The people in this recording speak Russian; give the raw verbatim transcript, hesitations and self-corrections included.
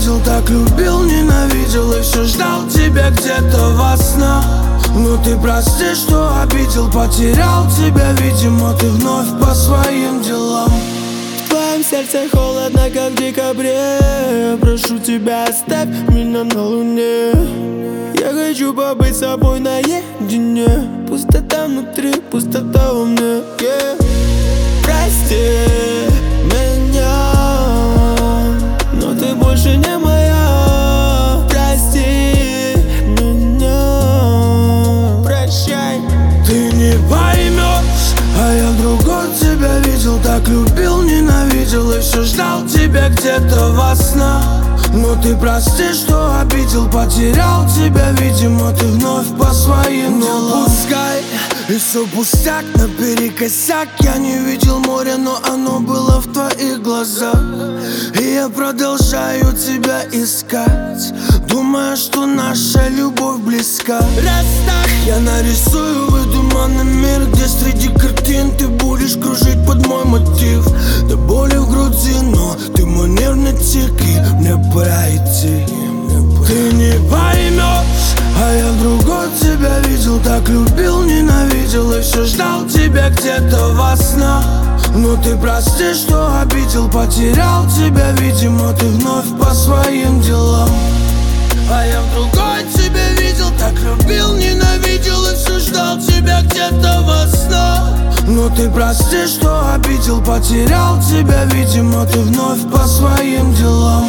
видел, так любил, ненавидел и все ждал тебя где-то во снах. Но ты прости, что обидел, потерял тебя, видимо, ты вновь по своим делам. В твоем сердце холодно, как в декабре. Прошу тебя, оставь меня на луне. Я хочу побыть с собой наедине. Пустота внутри, пустота во мне, yeah. Прости меня, но ты больше не моя. Прости меня, прощай. Ты не поймешь, а я в другой тебя видел, так любил, ненавидел и все ждал тебя где-то во снах. Но ты прости, что обидел, потерял тебя, видимо, ты вновь по своим делам. Но пускай и все пустяк наперекосяк. Я не видел моря, но оно было в твоих глазах. И я продолжаю тебя искать, думая, что наша любовь близка. Раз так, я нарисую выдуманный мир, где среди картин ты будешь кружить под мой мотив. До боли в груди, но ты мой нервный тик, и мне пора идти. Ты не поймешь, а я в другой тебя видел, так любил, ненавидел и все ждал тебя где-то во снах. Но ты прости, что обидел, потерял тебя, видимо, ты вновь по своим делам. А я в другой тебя видел, так любил, ненавидел и все ждал тебя где-то во снах. Но ты прости, что обидел, потерял тебя, видимо, ты вновь по своим делам.